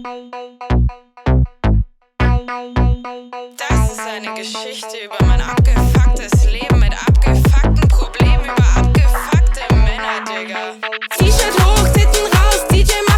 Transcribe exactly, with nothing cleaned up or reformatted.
Das ist eine Geschichte über mein abgefucktes Leben mit abgefuckten Problemen über abgefuckte Männer, Digga. T-Shirt hoch, Titten raus, D J